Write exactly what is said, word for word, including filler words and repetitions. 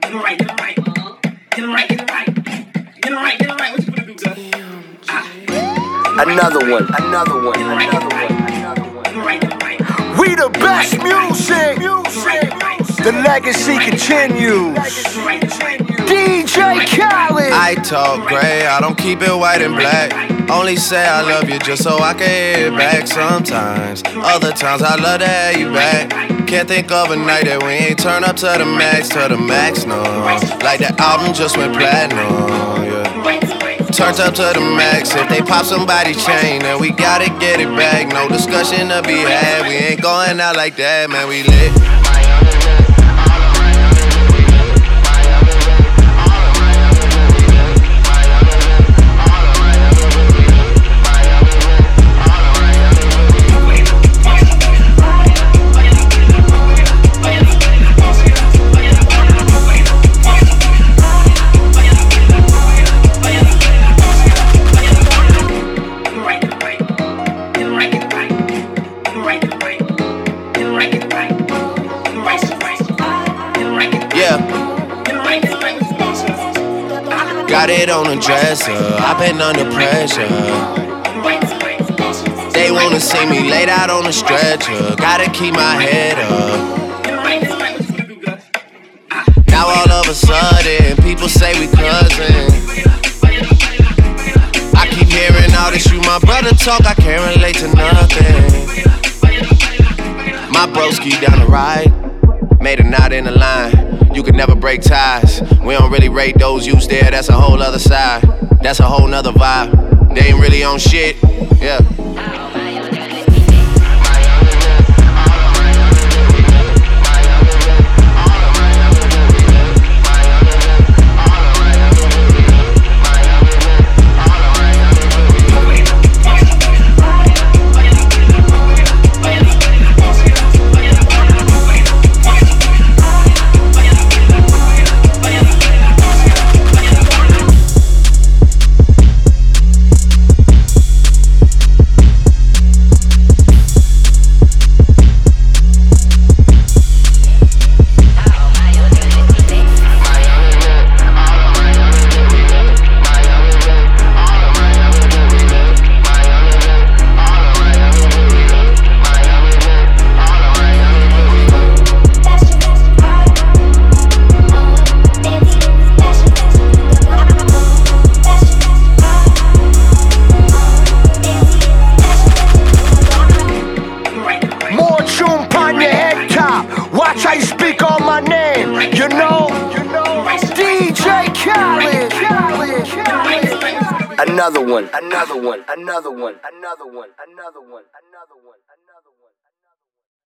Get it right, get it right. Get it right, get it right. Get it right, get it right. What you gonna do, Gus? Another one, another one, another one, another one. Get it right, get it right. We the best music. The legacy continues. D J Khaled. I talk gray, I don't keep it white and black. Only say I love you just so I can hear it back sometimes. Other times I love to have you back. Can't think of a night that we ain't turn up to the max, to the max, no. Like the album just went platinum, yeah. Turned up to the max. If they pop somebody's chain, then we gotta get it back. No discussion to be had. We ain't going out like that, man. We lit. Got it on the dresser, I've been under pressure. They wanna see me laid out on the stretcher. Gotta keep my head up. Now all of a sudden, people say we cousins. I keep hearing all this, you my brother talk, I can't relate to nothing. My broski down the right, made a knot in the line. You can never break ties. We don't really rate those you there, that's a whole other side. That's a whole nother vibe. They ain't really on shit, yeah. I speak on my name, you know, D J Khaled. Another one, another one, another one, another one, another one, another one, another one.